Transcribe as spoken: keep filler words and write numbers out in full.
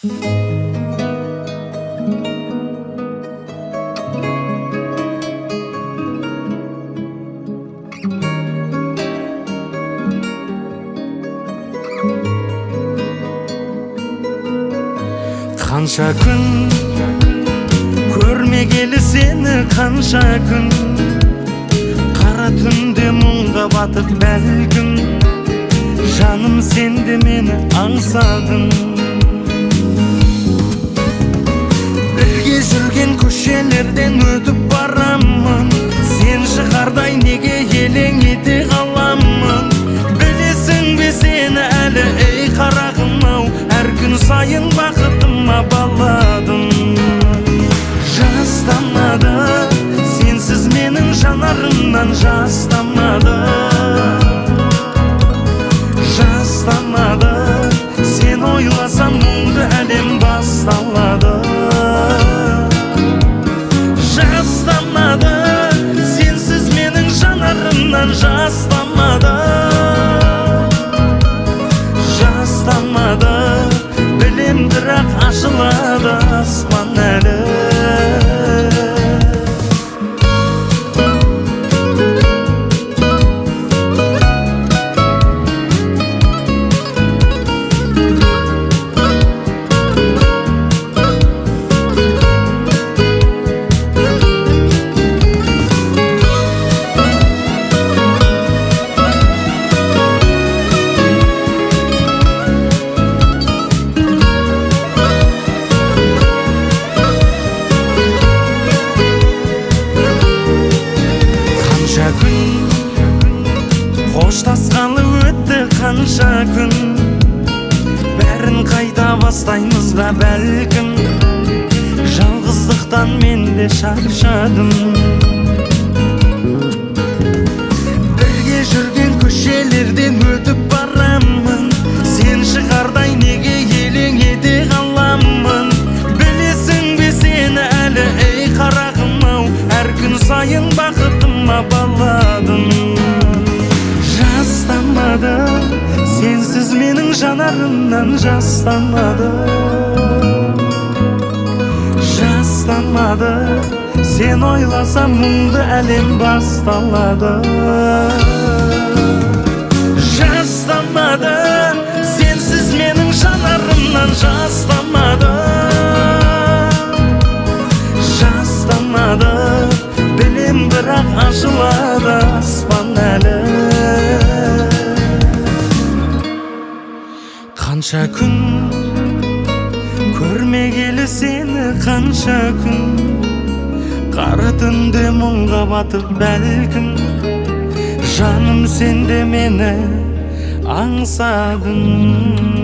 Қанша күн көрмегелі сені, қанша күн қара түнде мұңға батып бәлкім, жаным сенде мені аңсадың. Бірге жүрген көшелерден өтіп барамын, сен шығардай неге елең ете қаламын. Білесің бе сені әлі, ей қарағым-ау, әр күн сайын бақытыма баладым. Жастамады, сенсіз менің жанарымнан жастамады. Жастамады, сен ойласам мұңды әлем басталады. Жастамады, сенсіз менің жанарымнан жастамады. Жастамады, білем бірақ ашылады аспан әлі. Қоштасқалы өтті қанша күн, бәрін қайта бастаймыз ба бәлкім. Жалғыздықтан мен де шаршадым. Бірге жүрген көшелерден өтіп барамын, сен шығардай неге елең ете қаламын. Білесің бе сені әлі, ей қарағым-ау, әр күн сайын бақытыма баладым. Жастамады, сенсіз менің жанарымнан жастамады. Жастамады, сен ойласам мұңды әлем басталады. Жастамады, сенсіз менің жанарымнан жастамады. Жастамады, білем бірақ ашылады аспан әлі. Қанша күн көрмегелі сені, қанша күн қара түнде мұңға батып бәлкім, жаным сенде мені аңсадың.